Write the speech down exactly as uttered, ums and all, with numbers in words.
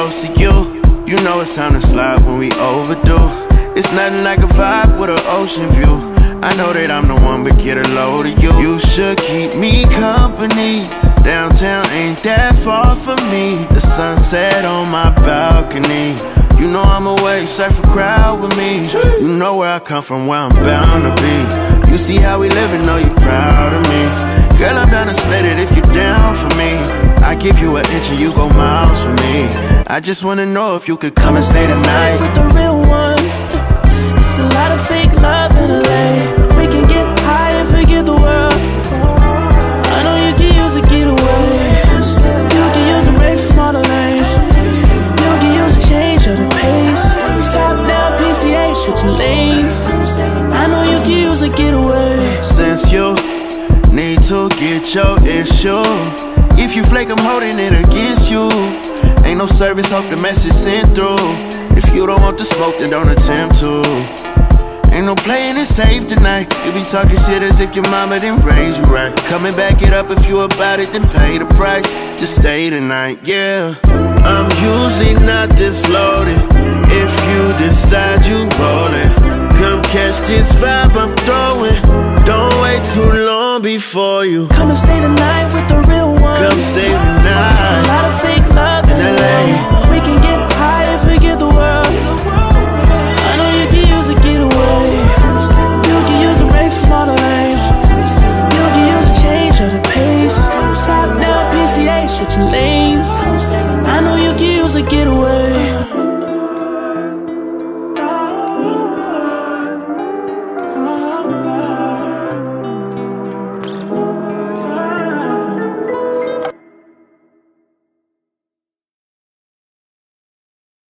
close to you. You know it's time to slide when we overdue. It's nothing like a vibe with an ocean view. I know that I'm the one, but get a load of you. You should keep me company. Downtown ain't that far from me. The sunset on my balcony. You know I'm away, surf a crowd with me. You know where I come from, where I'm bound to be. You see how we living, know you proud of me. Girl, I'm down to split it if you're down for me. I give you an inch and you go miles for me. I just wanna know if you could come and stay tonight with the real one. It's a lot of fake love in L A. We can get high and forget the world. I know you can use a getaway. You can use a break from all the lanes. You can use a change of the pace. Top down P C A, switching lanes. I know you can use a getaway. Since you need to get your issue, if you flake, I'm holding it against you. Ain't no service, hope the message sent through. If you don't want the smoke, then don't attempt to. Ain't no playing it safe tonight. You be talking shit as if your mama didn't raise you right. Come and back it up if you about it, then pay the price. Just stay tonight, yeah. I'm usually not this loaded. If you decide you rollin', come catch this vibe I'm throwing. Don't wait too long before you come and stay the night with the real one. Come stay the night. It's a lot of fake love in L A. We can get high and forget the world. I know you can use a getaway. You can use a break from all the lanes. You can use a change of the pace. Top down P C A, switching lanes. I know you can use a getaway.